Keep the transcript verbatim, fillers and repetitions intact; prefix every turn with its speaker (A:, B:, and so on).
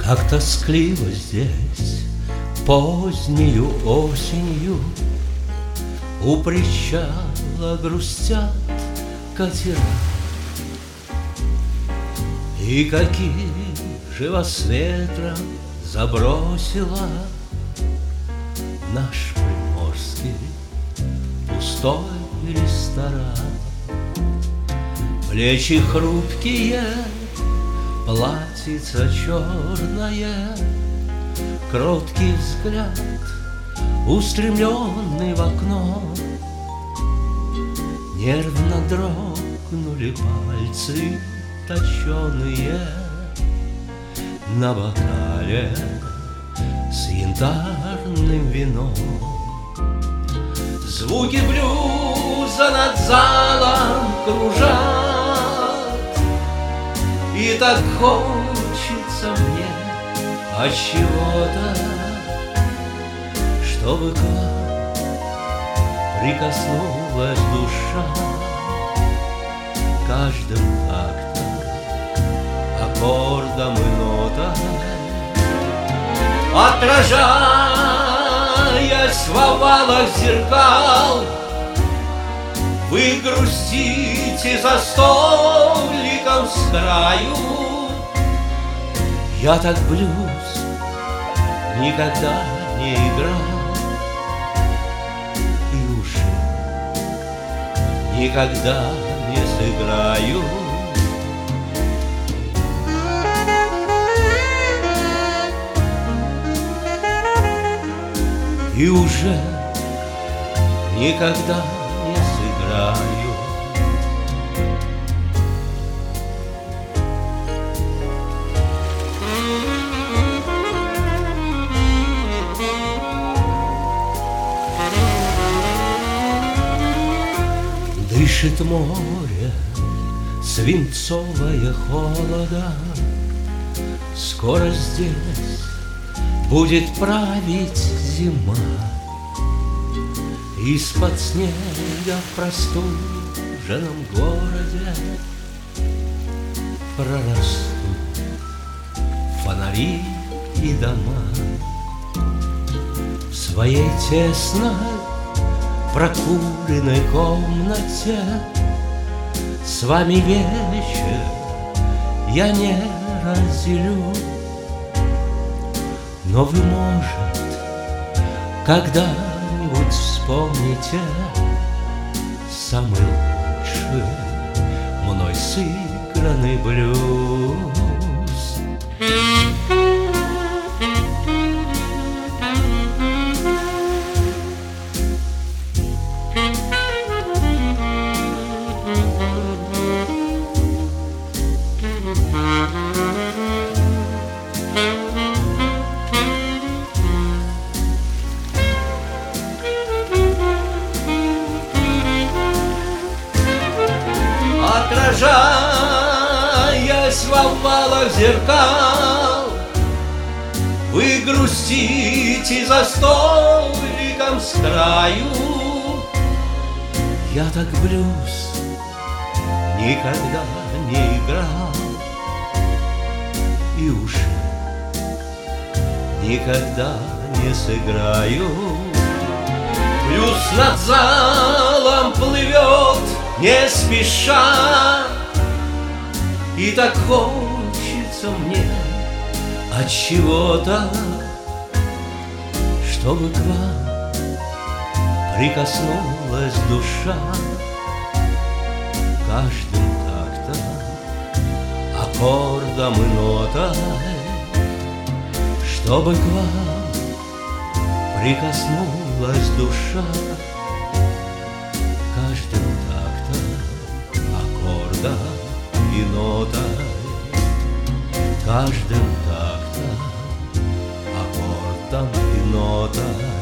A: Как тоскливо здесь позднею осенью, у причала грустят катера. И каких же вас ветром забросила наш приморский пустой ресторан? Плечи хрупкие, платьице черное, кроткий взгляд, устремленный в окно. Нервно дрогнули пальцы точеные на бокале с янтарным вином. Звуки блюза над залом кружат, и так хочется мне от чего-то, чтобы к вам прикоснулась душа каждым тактом, аккордом и нотой, отражаясь в овалах зеркал. Вы грустите за столиком с краю. Я так блюз никогда не играл и уже никогда не сыграю. И уже никогда не сыграю. Дышит море, свинцовое холода. Скоро здесь будет править зима. Из-под снега в простуженном городе прорастут фонари и дома. В своей тесной прокуренной комнате с вами вечер я не разделю. Но вы, может, когда-нибудь вспомните самый лучший мной сыгранный блюз. Отражаясь в овалах зеркал, вы грустите за столиком с краю. Я так блюз никогда не играл и уже никогда не сыграю. Блюз над залом плывет не спеша, и так хочется мне от чего-то, чтобы к вам прикоснулась душа каждым тактом, аккордом и нотой, чтобы к вам прикоснулась душа каждым аккордом и нотой, каждым тактом, аккордом и нотой.